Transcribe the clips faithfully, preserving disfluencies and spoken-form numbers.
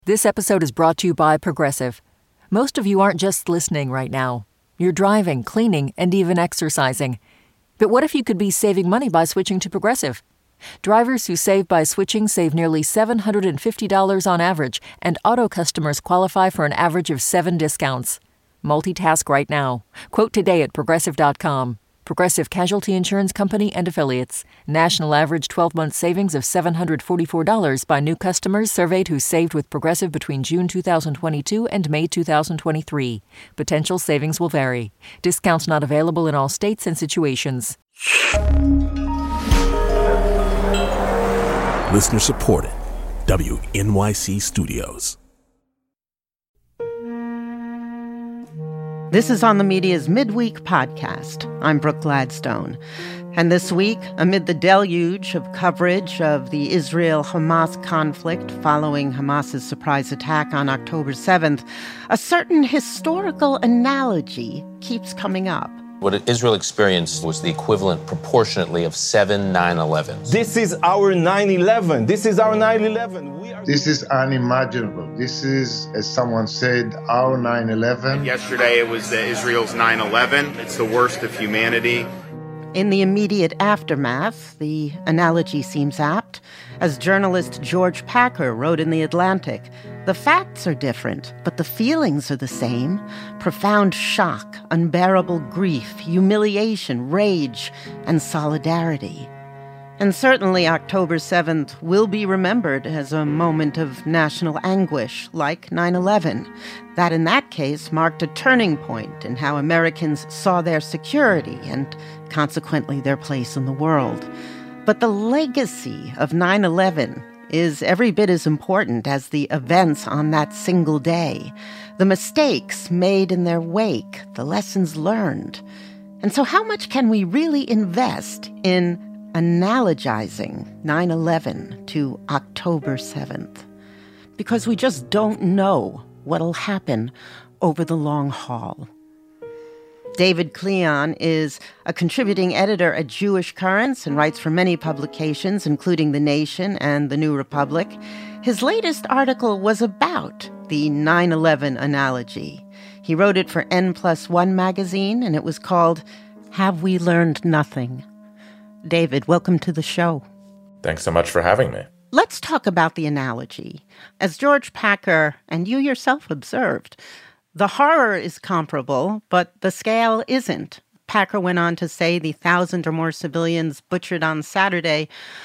This episode is brought to you by Progressive. Most of you aren't just listening right now. You're driving, cleaning, and even exercising. But what if you could be saving money by switching to Progressive? Drivers who save by switching save nearly seven hundred fifty dollars on average, and auto customers qualify for an average of seven discounts. Multitask right now. Quote today at Progressive dot com. Progressive Casualty Insurance Company and Affiliates. National average twelve-month savings of seven hundred forty-four dollars by new customers surveyed who saved with Progressive between June two thousand twenty-two and May two thousand twenty-three. Potential savings will vary. Discounts not available in all states and situations. Listener supported. W N Y C Studios. This is On the Media's Midweek Podcast. I'm Brooke Gladstone. And this week, amid the deluge of coverage of the Israel-Hamas conflict following Hamas's surprise attack on October seventh, a certain historical analogy keeps coming up. What Israel experienced was the equivalent proportionately of seven nine elevens. This is our nine eleven. This is our nine eleven. We are... This is unimaginable. This is, as someone said, our nine eleven. Yesterday it was uh, Israel's nine eleven. It's the worst of humanity. In the immediate aftermath, the analogy seems apt. As journalist George Packer wrote in The Atlantic, the facts are different, but the feelings are the same. Profound shock, unbearable grief, humiliation, rage, and solidarity. And certainly October seventh will be remembered as a moment of national anguish, like nine eleven. That, in that case, marked a turning point in how Americans saw their security and, consequently, their place in the world. But the legacy of nine eleven is every bit as important as the events on that single day, the mistakes made in their wake, the lessons learned. And so how much can we really invest in analogizing nine eleven to October seventh? Because we just don't know what'll happen over the long haul. David Klion is a contributing editor at Jewish Currents and writes for many publications, including The Nation and The New Republic. His latest article was about the nine eleven analogy. He wrote it for N plus one magazine, and it was called Have We Learned Nothing? David, welcome to the show. Thanks so much for having me. Let's talk about the analogy. As George Packer and you yourself observed, the horror is comparable, but the scale isn't. Packer went on to say the thousand or more civilians butchered on Saturday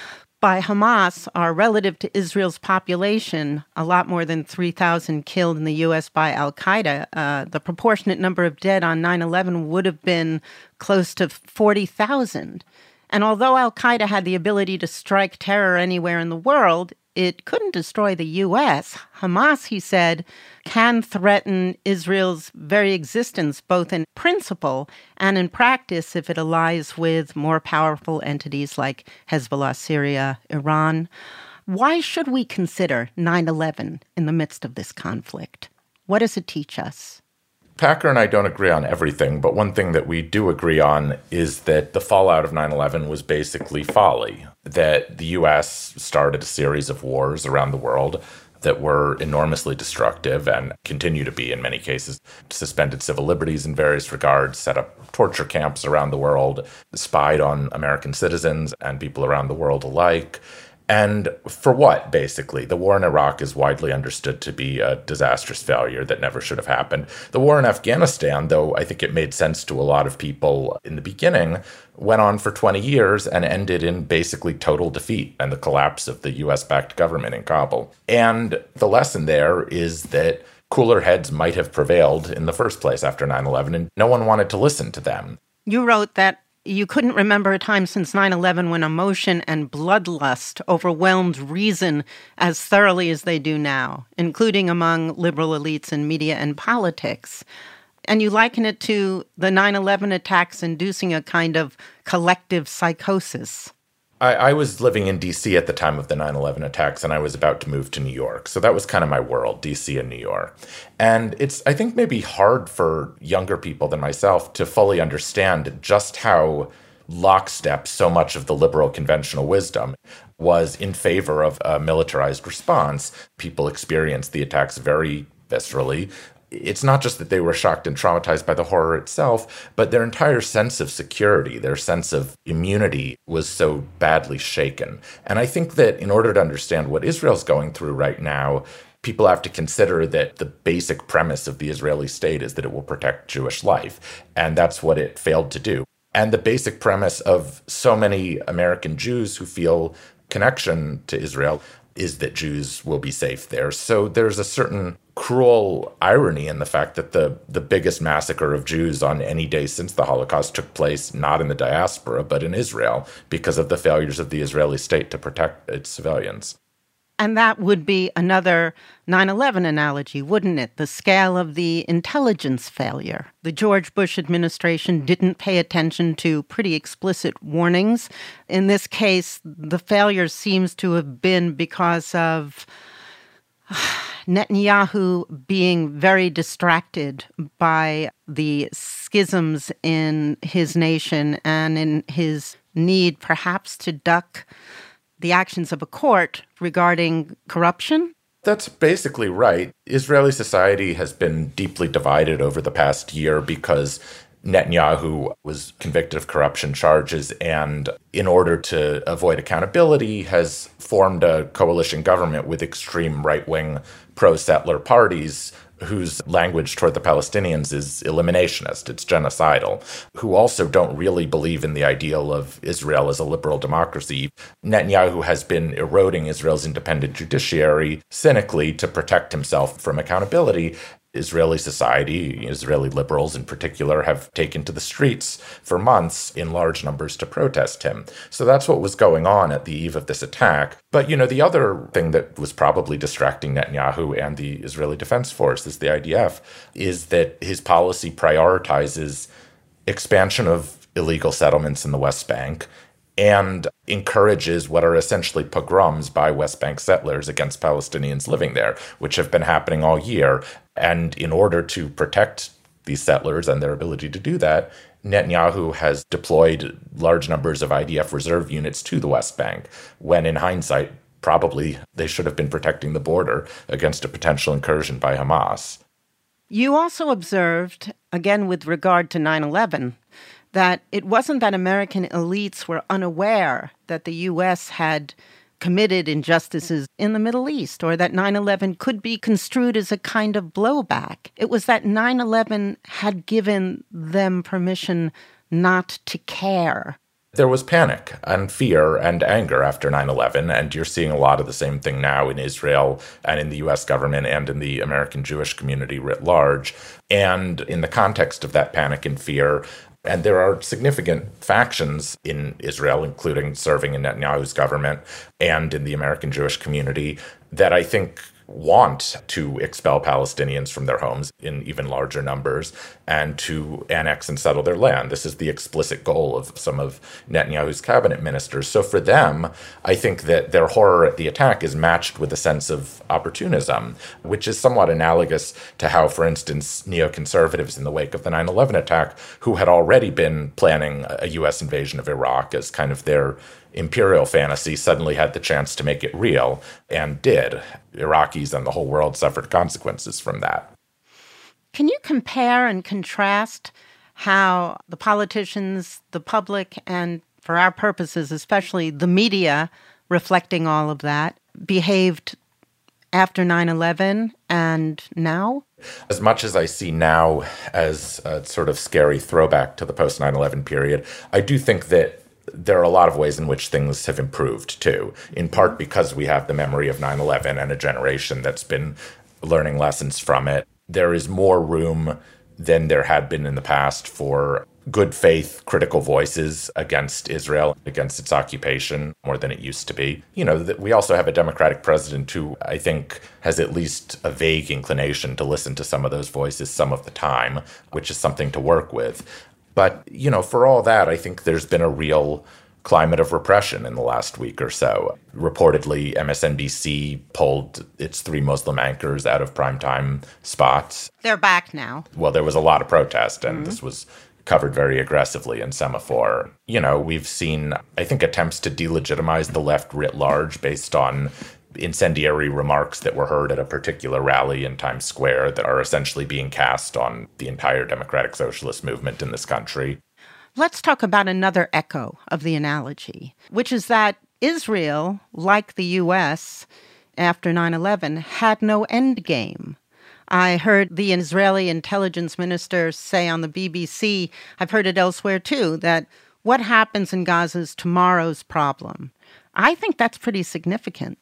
by Hamas are relative to Israel's population, a lot more than three thousand killed in the U S by al-Qaeda. Uh, the proportionate number of dead on nine eleven would have been close to forty thousand. And although al-Qaeda had the ability to strike terror anywhere in the world, it couldn't destroy the U S. Hamas, he said, can threaten Israel's very existence, both in principle and in practice, if it allies with more powerful entities like Hezbollah, Syria, Iran. Why should we consider nine eleven in the midst of this conflict? What does it teach us? Packer and I don't agree on everything, but one thing that we do agree on is that the fallout of nine eleven was basically folly, that the U S started a series of wars around the world that were enormously destructive and continue to be in many cases, suspended civil liberties in various regards, set up torture camps around the world, spied on American citizens and people around the world alike. And for what, basically? The war in Iraq is widely understood to be a disastrous failure that never should have happened. The war in Afghanistan, though I think it made sense to a lot of people in the beginning, went on for twenty years and ended in basically total defeat and the collapse of the U S-backed government in Kabul. And the lesson there is that cooler heads might have prevailed in the first place after nine eleven, and no one wanted to listen to them. You wrote that you couldn't remember a time since nine eleven when emotion and bloodlust overwhelmed reason as thoroughly as they do now, including among liberal elites in media and politics. And you liken it to the nine eleven attacks inducing a kind of collective psychosis. I, I was living in D C at the time of the nine eleven attacks, and I was about to move to New York. So that was kind of my world, D C and New York. And it's, I think, maybe hard for younger people than myself to fully understand just how lockstep, so much of the liberal conventional wisdom was in favor of a militarized response. People experienced the attacks very viscerally. It's not just that they were shocked and traumatized by the horror itself, but their entire sense of security, their sense of immunity was so badly shaken. And I think that in order to understand what Israel's going through right now, people have to consider that the basic premise of the Israeli state is that it will protect Jewish life. And that's what it failed to do. And the basic premise of so many American Jews who feel connection to Israel is that Jews will be safe there. So there's a certain cruel irony in the fact that the, the biggest massacre of Jews on any day since the Holocaust took place not in the diaspora, but in Israel, because of the failures of the Israeli state to protect its civilians. And that would be another nine eleven analogy, wouldn't it? The scale of the intelligence failure. The George Bush administration didn't pay attention to pretty explicit warnings. In this case, the failure seems to have been because of Netanyahu being very distracted by the schisms in his nation and in his need perhaps to duck the actions of a court regarding corruption? That's basically right. Israeli society has been deeply divided over the past year because Netanyahu was convicted of corruption charges and, in order to avoid accountability, has formed a coalition government with extreme right-wing pro-settler parties whose language toward the Palestinians is eliminationist, it's genocidal, who also don't really believe in the ideal of Israel as a liberal democracy. Netanyahu has been eroding Israel's independent judiciary cynically to protect himself from accountability. Israeli society, Israeli liberals in particular, have taken to the streets for months in large numbers to protest him. So that's what was going on at the eve of this attack. But, you know, the other thing that was probably distracting Netanyahu and the Israeli Defense Forces, the I D F, is that his policy prioritizes expansion of illegal settlements in the West Bank and encourages what are essentially pogroms by West Bank settlers against Palestinians living there, which have been happening all year. And in order to protect these settlers and their ability to do that, Netanyahu has deployed large numbers of I D F reserve units to the West Bank, when in hindsight, probably they should have been protecting the border against a potential incursion by Hamas. You also observed, again with regard to nine eleven, that it wasn't that American elites were unaware that the U S had committed injustices in the Middle East, or that nine eleven could be construed as a kind of blowback. It was that nine eleven had given them permission not to care. There was panic and fear and anger after nine eleven, and you're seeing a lot of the same thing now in Israel and in the U S government and in the American Jewish community writ large. And in the context of that panic and fear, and there are significant factions in Israel, including serving in Netanyahu's government and in the American Jewish community, that I think want to expel Palestinians from their homes in even larger numbers and to annex and settle their land. This is the explicit goal of some of Netanyahu's cabinet ministers. So for them, I think that their horror at the attack is matched with a sense of opportunism, which is somewhat analogous to how, for instance, neoconservatives in the wake of the nine eleven attack, who had already been planning a U S invasion of Iraq as kind of their imperial fantasy, suddenly had the chance to make it real, and did. Iraqis and the whole world suffered consequences from that. Can you compare and contrast how the politicians, the public, and for our purposes, especially the media reflecting all of that, behaved after nine eleven and now? As much as I see now as a sort of scary throwback to the post nine eleven period, I do think that there are a lot of ways in which things have improved, too, in part because we have the memory of nine eleven and a generation that's been learning lessons from it. There is more room than there had been in the past for good faith critical voices against Israel, against its occupation, more than it used to be. You know, we also have a Democratic president who I think has at least a vague inclination to listen to some of those voices some of the time, which is something to work with. But, you know, for all that, I think there's been a real climate of repression in the last week or so. Reportedly, M S N B C pulled its three Muslim anchors out of primetime spots. They're back now. Well, there was a lot of protest, and mm-hmm. this was covered very aggressively in Semaphore. You know, we've seen, I think, attempts to delegitimize the left writ large based on incendiary remarks that were heard at a particular rally in Times Square that are essentially being cast on the entire democratic socialist movement in this country. Let's talk about another echo of the analogy, which is that Israel, like the U S after nine eleven, had no end game. I heard the Israeli intelligence minister say on the B B C, I've heard it elsewhere too, that what happens in Gaza is tomorrow's problem. I think that's pretty significant.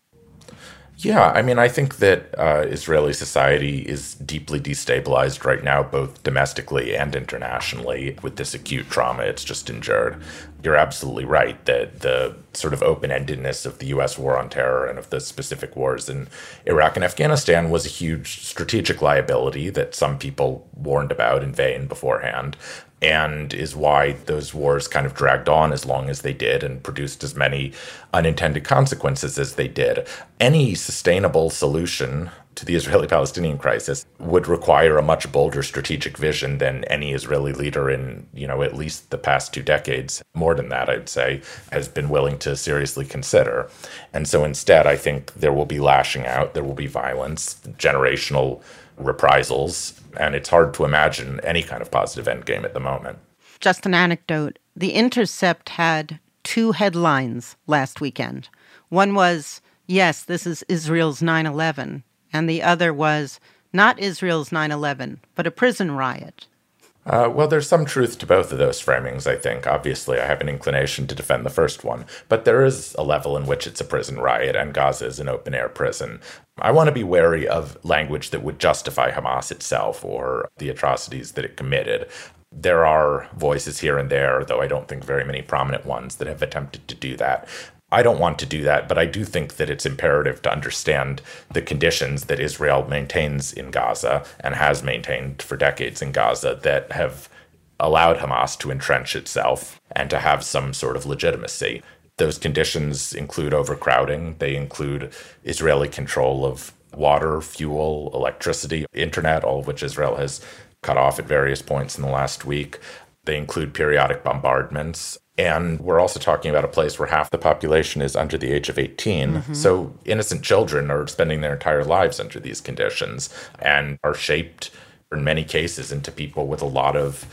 Yeah, I mean, I think that uh, Israeli society is deeply destabilized right now, both domestically and internationally, with this acute trauma it's just endured. You're absolutely right that the sort of open-endedness of the U S war on terror and of the specific wars in Iraq and Afghanistan was a huge strategic liability that some people warned about in vain beforehand, and is why those wars kind of dragged on as long as they did and produced as many unintended consequences as they did. Any sustainable solution to the Israeli-Palestinian crisis would require a much bolder strategic vision than any Israeli leader in, you know, at least the past two decades, more than that, I'd say, has been willing to seriously consider. And so instead, I think there will be lashing out, there will be violence, generational reprisals, and it's hard to imagine any kind of positive endgame at the moment. Just an anecdote. The Intercept had two headlines last weekend. One was, yes, this is Israel's nine eleven. And the other was not Israel's nine eleven, but a prison riot. Uh, well, there's some truth to both of those framings, I think. Obviously, I have an inclination to defend the first one, but there is a level in which it's a prison riot and Gaza is an open-air prison. I want to be wary of language that would justify Hamas itself or the atrocities that it committed. There are voices here and there, though I don't think very many prominent ones, that have attempted to do that. I don't want to do that, but I do think that it's imperative to understand the conditions that Israel maintains in Gaza and has maintained for decades in Gaza that have allowed Hamas to entrench itself and to have some sort of legitimacy. Those conditions include overcrowding. They include Israeli control of water, fuel, electricity, internet, all of which Israel has cut off at various points in the last week. They include periodic bombardments. And we're also talking about a place where half the population is under the age of eighteen. Mm-hmm. So innocent children are spending their entire lives under these conditions and are shaped, in many cases, into people with a lot of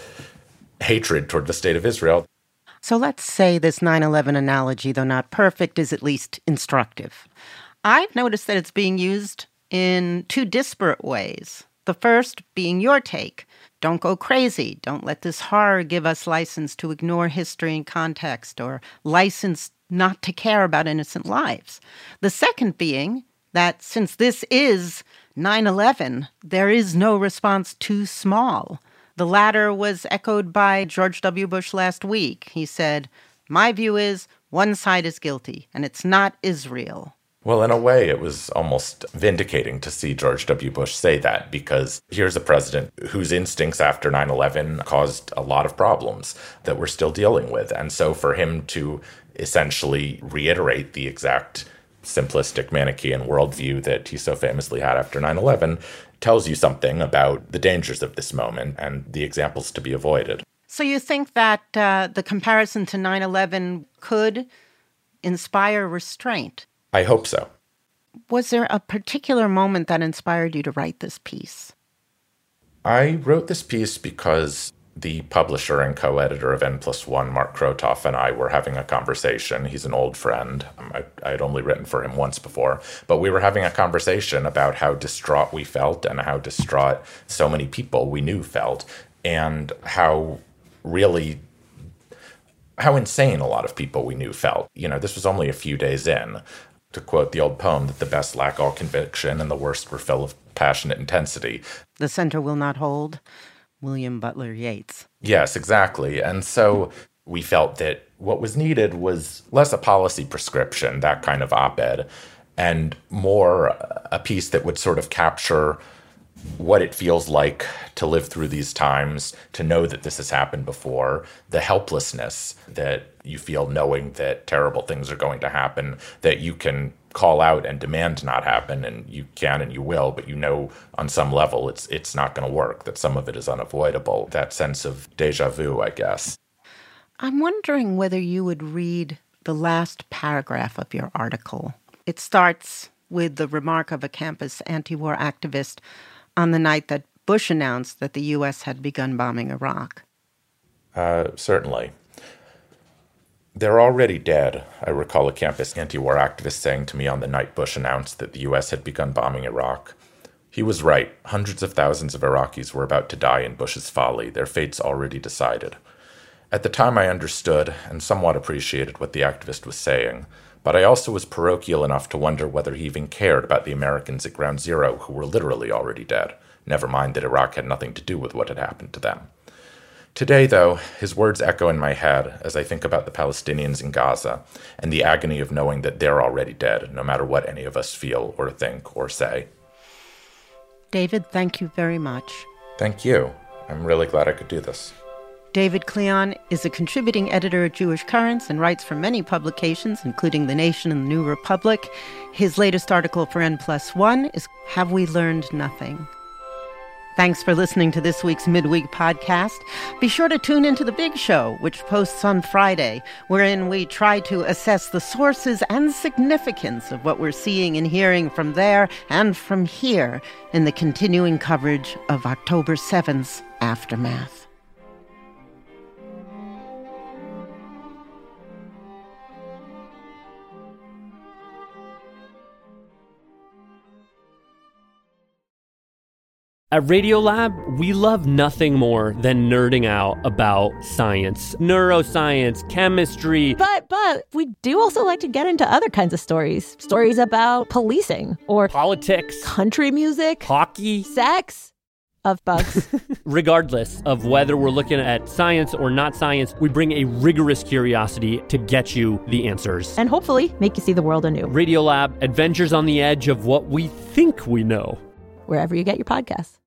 hatred toward the state of Israel. So let's say this nine eleven analogy, though not perfect, is at least instructive. I've noticed that it's being used in two disparate ways. The first being your take. Don't go crazy. Don't let this horror give us license to ignore history and context or license not to care about innocent lives. The second being that since this is nine eleven, there is no response too small. The latter was echoed by George W. Bush last week. He said, my view is one side is guilty, and it's not Israel. Well, in a way, it was almost vindicating to see George W. Bush say that, because here's a president whose instincts after nine eleven caused a lot of problems that we're still dealing with. And so for him to essentially reiterate the exact simplistic Manichaean worldview that he so famously had after nine eleven tells you something about the dangers of this moment and the examples to be avoided. So you think that uh, the comparison to nine eleven could inspire restraint? I hope so. Was there a particular moment that inspired you to write this piece? I wrote this piece because the publisher and co-editor of N plus one, Mark Krotoff, and I were having a conversation. He's an old friend. I, I had only written for him once before. But we were having a conversation about how distraught we felt and how distraught so many people we knew felt, and how really, how insane a lot of people we knew felt. You know, this was only a few days in. To quote the old poem, that the best lack all conviction and the worst were full of passionate intensity. The center will not hold. William Butler Yeats. Yes, exactly. And so we felt that what was needed was less a policy prescription, that kind of op-ed, and more a piece that would sort of capture what it feels like to live through these times, to know that this has happened before, the helplessness that you feel knowing that terrible things are going to happen, that you can call out and demand not happen, and you can and you will, but you know on some level it's it's not going to work, that some of it is unavoidable. That sense of deja vu, I guess. I'm wondering whether you would read the last paragraph of your article. It starts with the remark of a campus anti-war activist on the night that Bush announced that the U S had begun bombing Iraq. Uh, certainly. They're already dead, I recall a campus anti-war activist saying to me on the night Bush announced that the U S had begun bombing Iraq. He was right. Hundreds of thousands of Iraqis were about to die in Bush's folly, their fates already decided. At the time I understood and somewhat appreciated what the activist was saying, but I also was parochial enough to wonder whether he even cared about the Americans at Ground Zero who were literally already dead, never mind that Iraq had nothing to do with what had happened to them. Today, though, his words echo in my head as I think about the Palestinians in Gaza and the agony of knowing that they're already dead, no matter what any of us feel or think or say. David, thank you very much. Thank you. I'm really glad I could do this. David Klion is a contributing editor at Jewish Currents and writes for many publications, including The Nation and The New Republic. His latest article for N Plus One is Have We Learned Nothing? Thanks for listening to this week's Midweek podcast. Be sure to tune into The Big Show, which posts on Friday, wherein we try to assess the sources and significance of what we're seeing and hearing from there and from here in the continuing coverage of October seventh's aftermath. At Radiolab, we love nothing more than nerding out about science, neuroscience, chemistry. But, but, we do also like to get into other kinds of stories. Stories about policing or politics, country music, hockey, sex, of bugs. Regardless of whether we're looking at science or not science, we bring a rigorous curiosity to get you the answers. And hopefully make you see the world anew. Radiolab, adventures on the edge of what we think we know. Wherever you get your podcasts.